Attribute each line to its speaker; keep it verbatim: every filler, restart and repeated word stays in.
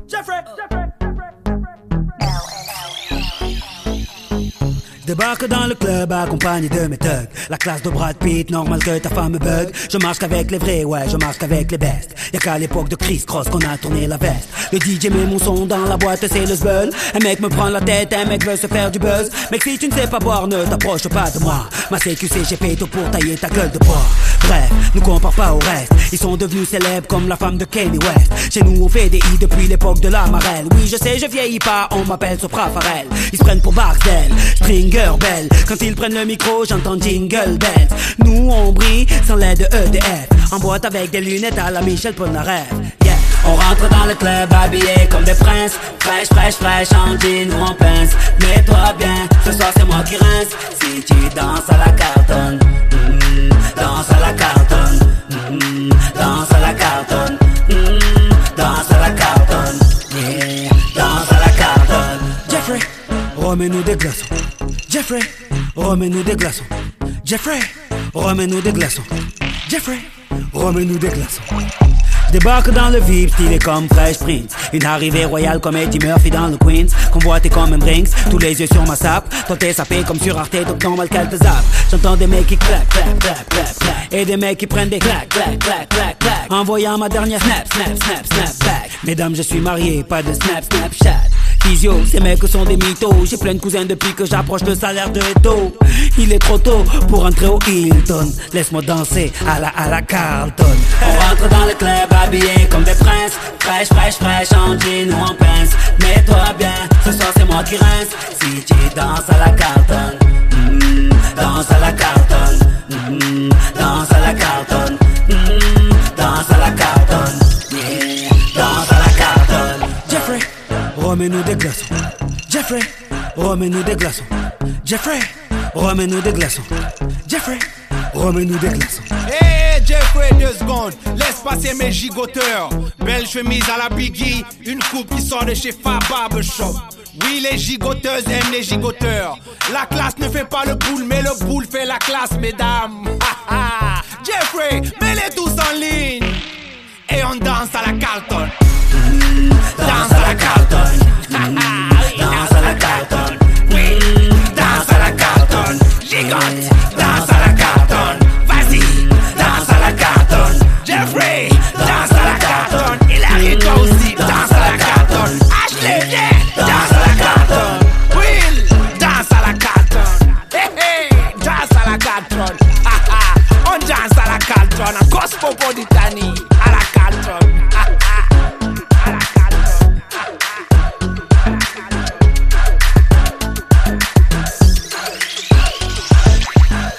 Speaker 1: Jeffrey, Jeffrey, Débarque dans le club accompagné de mes thugs. La classe de Brad Pitt, normal que ta femme me bug. Je marche qu'avec les vrais, ouais, je marche qu'avec les bestes. Y'a qu'à l'époque de Chris Cross qu'on a tourné la veste. Le D J met mon son dans la boîte, c'est le zbeul. Un mec me prend la tête, un mec veut se faire du buzz. Mec, si tu ne sais pas boire, ne t'approche pas de moi. Ma C Q C, j'ai fait tout pour tailler ta gueule de bois. Bref, nous compare pas au reste. Ils sont devenus célèbres comme la femme de Kanye West. Chez nous on fait des hits depuis l'époque de la marelle. Oui je sais je vieillis pas, on m'appelle Sopra Farel. Ils se prennent pour Barcel, Stringer Bell. Quand ils prennent le micro j'entends Jingle Bells. Nous on brille sans l'aide de E D F. En boîte avec des lunettes à la Michel Polnareff. Yeah. On rentre dans le club habillé comme des princes. Fraîche, fraîche, fraîche, en jean ou en pince. Mets-toi bien, ce soir c'est moi qui rince. Si tu danses à la cartonne, mm, danse à la cartonne, mm, danse à la cartonne, mm, danse à la cartonne, yeah, danse à la cartonne. Jeffrey, remets-nous des glaçons. Jeffrey, remets-nous des glaçons. Jeffrey, remets-nous des glaçons. Jeffrey, remets-nous des glaçons. Débarque dans le V I P, stylé comme Fresh Prince. Une arrivée royale comme Eddie Murphy dans le Queens. Convoité comme un Brinks, tous les yeux sur ma sape. Toi t'es sapé comme sur Arte, donc normal qu'elle te zappe. J'entends des mecs qui claquent, claquent, claquent, claquent, claquent. Et des mecs qui prennent des claques, claques, claques, claques, claques. Envoyant ma dernière snap, snap, snap, snap back. Mesdames, je suis marié, pas de snap, snapchat. Physio, ces mecs sont des mythos. J'ai plein de cousins depuis que j'approche le salaire de Eto. Il est trop tôt pour entrer au Hilton. Laisse-moi danser à la à la Carlton. On rentre dans le club habillé comme des princes. Fraîche, fraîche, fraîche, en jean ou en pince. Mets-toi bien, ce soir c'est moi qui rince. Si tu danses à la Carlton, mm, danse à la Carlton, mm, danse à la Carlton, mm, danse à la Carlton, yeah, danse à la Carlton. Jeffrey, remets-nous des glaçons. Jeffrey, remets-nous des glaçons. Jeffrey, remets-nous des glaçons. Jeffrey, remets-nous des glaçons.
Speaker 2: Hey Jeffrey, deux secondes, laisse passer mes gigoteurs. Belle chemise à la Biggie, une coupe qui sort de chez Fab Barbershop. Oui, les gigoteuses aiment les gigoteurs. La classe ne fait pas le boule, mais le boule fait la classe, mesdames. Jeffrey, mets-les tous en ligne. Et on danse à la Carlton. Mm, danse à la Carlton. Mm, danse à la Carlton. Oui, danse à la Carlton. Gigote, danse à la Carlton. Vas-y, danse à la Carlton. Jeffrey, danse à la Carlton. Hilary, toi aussi, danse à la Carlton. Ashley, viens, danse à la Carlton. Will, danse à la Carlton. Hey, hey, danse à la Carlton. On danse à la Carlton. À Cosmopolitanie, à la